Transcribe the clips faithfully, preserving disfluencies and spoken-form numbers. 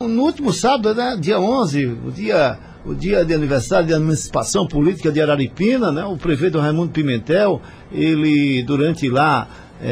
no último sábado, né, dia onze, o dia, o dia de aniversário de emancipação política de Araripina, né, o prefeito Raimundo Pimentel, ele, durante lá,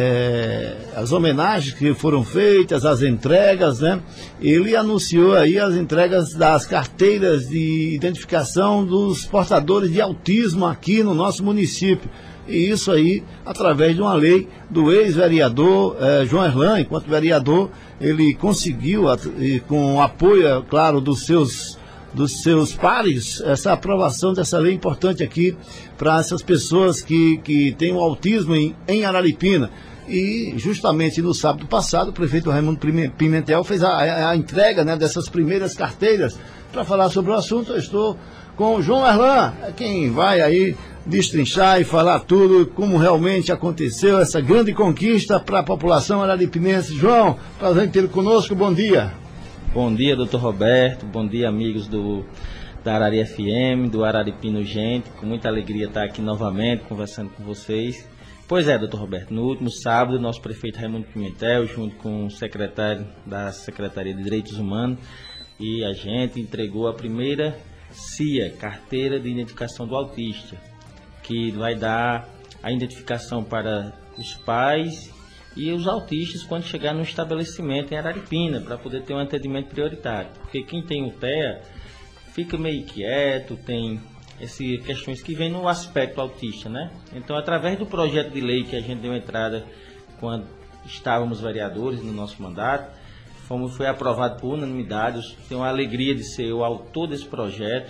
é, as homenagens que foram feitas, as entregas, né, ele anunciou aí as entregas das carteiras de identificação dos portadores de autismo aqui no nosso município. E isso aí, através de uma lei do ex-vereador eh, João Erlan, enquanto vereador, ele conseguiu, e com o apoio, claro, dos seus, dos seus pares, essa aprovação dessa lei importante aqui para essas pessoas que, que têm o autismo em, em Araripina. E justamente no sábado passado, o prefeito Raimundo Pimentel fez a, a, a entrega, né, dessas primeiras carteiras. Para falar sobre o assunto, eu estou com o João Erlan, quem vai aí destrinchar e falar tudo, como realmente aconteceu essa grande conquista para a população araripinense. João, prazer em tê-lo conosco, bom dia. Bom dia, doutor Roberto, bom dia, amigos do, da Arari F M, do Araripina Urgente, com muita alegria estar aqui novamente conversando com vocês. Pois é, doutor Roberto, no último sábado, nosso prefeito Raimundo Pimentel, junto com o secretário da Secretaria de Direitos Humanos, e a gente entregou a primeira C I A, Carteira de Identificação do Autista, que vai dar a identificação para os pais e os autistas quando chegar no estabelecimento em Araripina, para poder ter um atendimento prioritário. Porque quem tem o T E A fica meio quieto, tem essas questões que vêm no aspecto autista, né? Então, através do projeto de lei que a gente deu entrada quando estávamos vereadores no nosso mandato, fomos, foi aprovado por unanimidade. Tenho a alegria de ser o autor desse projeto,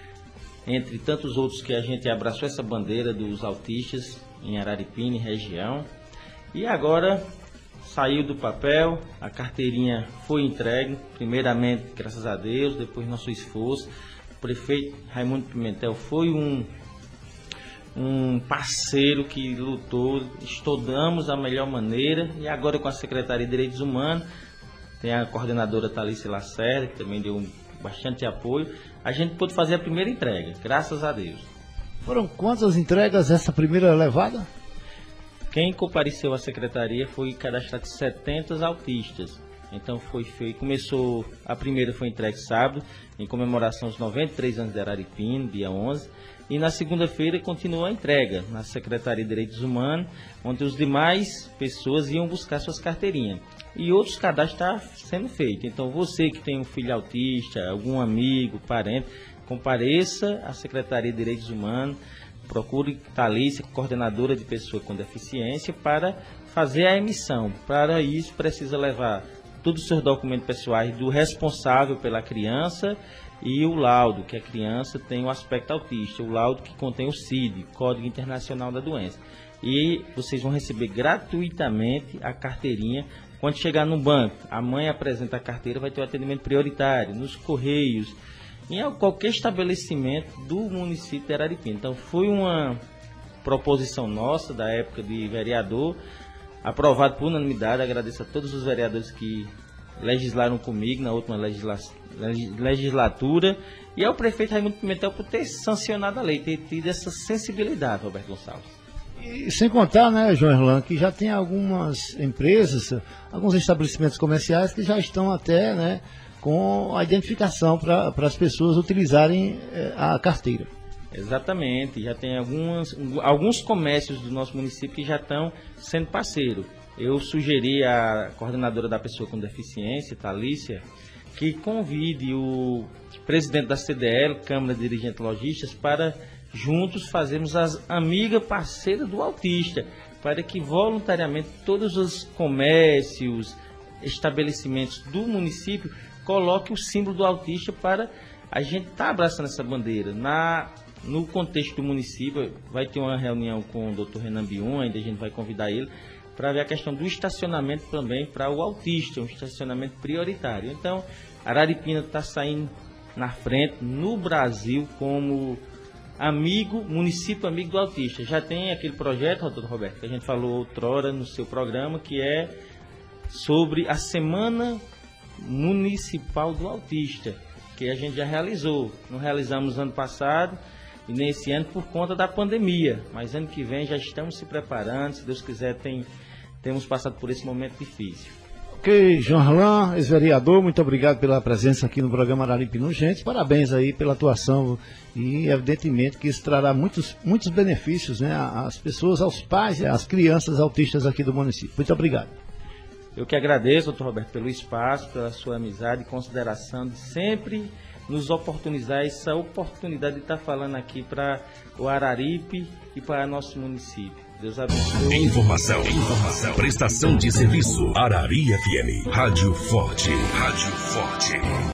entre tantos outros que a gente abraçou essa bandeira dos autistas em Araripina e região. E agora saiu do papel, a carteirinha foi entregue, primeiramente, graças a Deus, depois nosso esforço. O prefeito Raimundo Pimentel foi um, um parceiro que lutou, estudamos a melhor maneira, e agora com a Secretaria de Direitos Humanos, tem a coordenadora Thalícia Lacerda, que também deu bastante apoio, a gente pôde fazer a primeira entrega, graças a Deus. Foram quantas entregas essa primeira levada? Quem compareceu à secretaria foi cadastrado setenta autistas. Então foi feito, começou, a primeira foi entregue sábado, em comemoração aos noventa e três anos de Araripina, dia onze, e na segunda-feira continuou a entrega na Secretaria de Direitos Humanos, onde os demais pessoas iam buscar suas carteirinhas. E outros cadastros estão sendo feitos. Então você que tem um filho autista, algum amigo, parente, compareça à Secretaria de Direitos Humanos, procure Thalícia, coordenadora de pessoa com deficiência, para fazer a emissão. Para isso precisa levar todos os seus documentos pessoais do responsável pela criança e o laudo, que a criança tem o aspecto autista, o laudo que contém o C I D, Código Internacional da Doença. E vocês vão receber gratuitamente a carteirinha. Quando chegar no banco, a mãe apresenta a carteira, vai ter o atendimento prioritário, nos correios, em qualquer estabelecimento do município de Araripina. Então foi uma proposição nossa, da época de vereador, aprovado por unanimidade. Agradeço a todos os vereadores que legislaram comigo na última legisla legislatura, e ao prefeito Raimundo Pimentel por ter sancionado a lei, ter tido essa sensibilidade, Roberto Gonçalves. E sem contar, né, João Erlan, que já tem algumas empresas, alguns estabelecimentos comerciais que já estão até, né, com a identificação para as pessoas utilizarem eh, a carteira. Exatamente, já tem algumas, alguns comércios do nosso município que já estão sendo parceiro. Eu sugeri à coordenadora da pessoa com deficiência, Thalícia, que convide o presidente da C D L, Câmara de Dirigentes Logistas, para juntos fazermos as amigas parceiras do autista, para que voluntariamente todos os comércios, estabelecimentos do município coloquem o símbolo do autista, para a gente estar tá abraçando essa bandeira. Na, no contexto do município, vai ter uma reunião com o doutor Renan Biun, ainda a gente vai convidar ele, para ver a questão do estacionamento também para o autista, um estacionamento prioritário. Então, Araripina está saindo na frente no Brasil como amigo, município amigo do autista. Já tem aquele projeto, doutor Roberto, que a gente falou outrora no seu programa, que é sobre a Semana Municipal do Autista, que a gente já realizou. Não realizamos ano passado e nesse ano por conta da pandemia, mas ano que vem já estamos se preparando, se Deus quiser. Tem, temos passado por esse momento difícil. Ok, João Arlan, ex-vereador, muito obrigado pela presença aqui no programa Araripina Urgente. Parabéns aí pela atuação e evidentemente que isso trará muitos, muitos benefícios, né, às pessoas, aos pais e às crianças autistas aqui do município. Muito obrigado. Eu que agradeço, doutor Roberto, pelo espaço, pela sua amizade e consideração de sempre nos oportunizar essa oportunidade de estar falando aqui para o Araripe e para nosso município. Deus abençoe. Informação, informação, prestação de serviço. Arari F M, Rádio Forte, Rádio Forte.